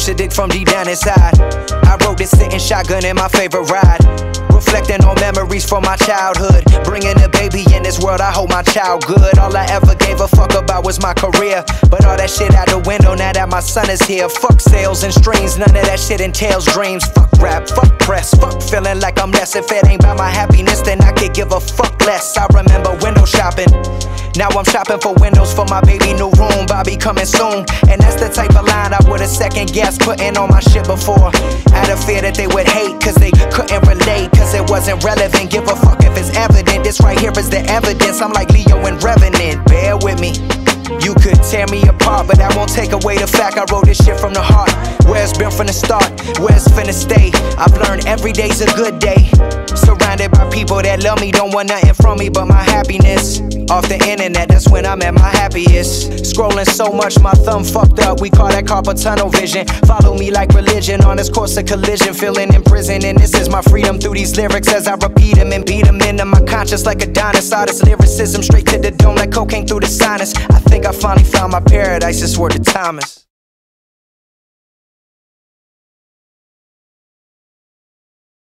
urge to dig from deep down inside. I wrote this sitting shotgun in my favorite ride, reflecting on memories from my childhood. Bringing a baby in this world, I hope my child good. All I ever gave a fuck about was my career, but all that shit out the window now that my son is here. Fuck sales and streams, none of that shit entails dreams. Fuck rap, fuck press, fuck feeling like I'm less. If it ain't about my happiness, then I could give a fuck less. I remember window shopping. Now I'm shopping for windows for my baby new room. Bobby coming soon, and that's the type of line I would've second guessed putting on my shit before. Out of fear that they would hate, cause they couldn't relate, cause it wasn't relevant. Give a fuck if it's evident. This right here is the evidence. I'm like Leo and Revenant, bear with me. You could tear me apart, but that won't take away the fact I wrote this shit from the heart. Where it's been from the start, where it's finna stay. I've learned every day's a good day. Surrounded by people that love me, don't want nothing from me but my happiness. Off the internet, that's when I'm at my happiest. Scrolling so much, my thumb fucked up. We call that carpal tunnel vision. Follow me like religion on this course of collision. Feeling in prison, and this is my freedom through these lyrics as I repeat them and beat them into my conscience like a dinosaur. This lyricism straight to the dome like cocaine through the sinus. I think I finally found my paradise, it's where the time is.